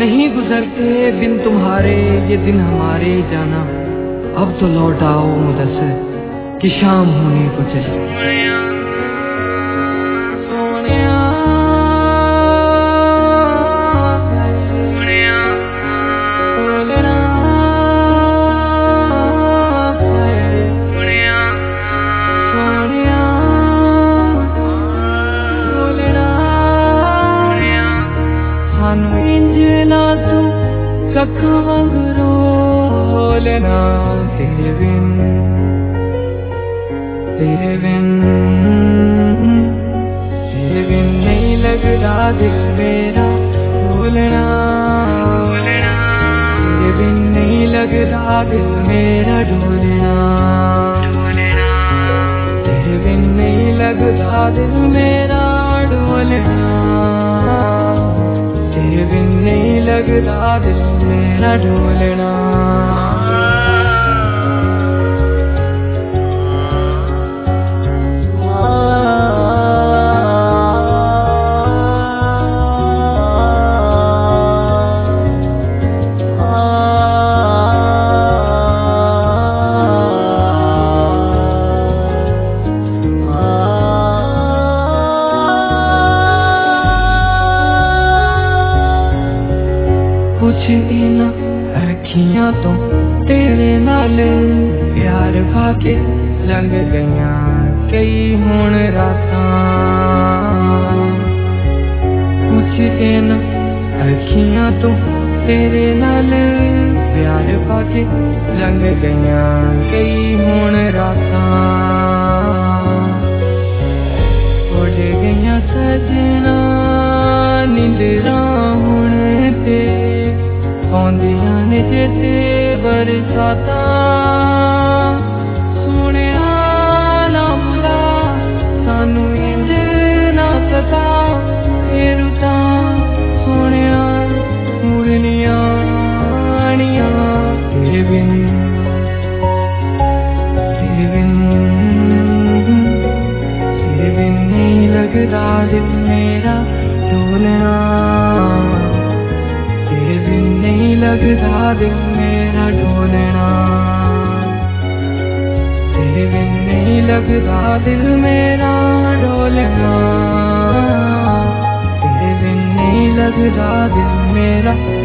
नहीं गुजरते बिन तुम्हारे ये दिन हमारे जाना। अब तो लौट आओ मुदस्सिर कि शाम होने को चली। इंजना तू कख मंगरो लेना तेरे बिन नहीं लगता दिल मेरा ढोलना। तेरे बिन नहीं लगता दिल मेरा ढोलना। तेरे बिन नहीं लगता दिल मेरा ढोलना। तेरे बिन नहीं लगता दिल मेरा ढोलना। कुछ इन अखियां तो तेरे नाल प्यार भाके लंघ गईया कई हुण रातां। कुछ इन अखियां तो तेरे नाल प्यार भाके लंघ गईया कई हुण रातां। उड़ गईया सजना नींदरां हुण ते आउंदियां ने चेते बरसातां। सुनिया ना बुला सानू इंज ना सता ए रुतां। सुनिया मुड़नियां आनियां तेरे बिन नहीं लगदा दिल मेरा ढोलना। तेरे बिन नहीं लगता दिल मेरा ढोलना। तेरे बिन नहीं लगता दिल मेरा ढोलना। तेरे बिन नहीं लगता दिल मेरा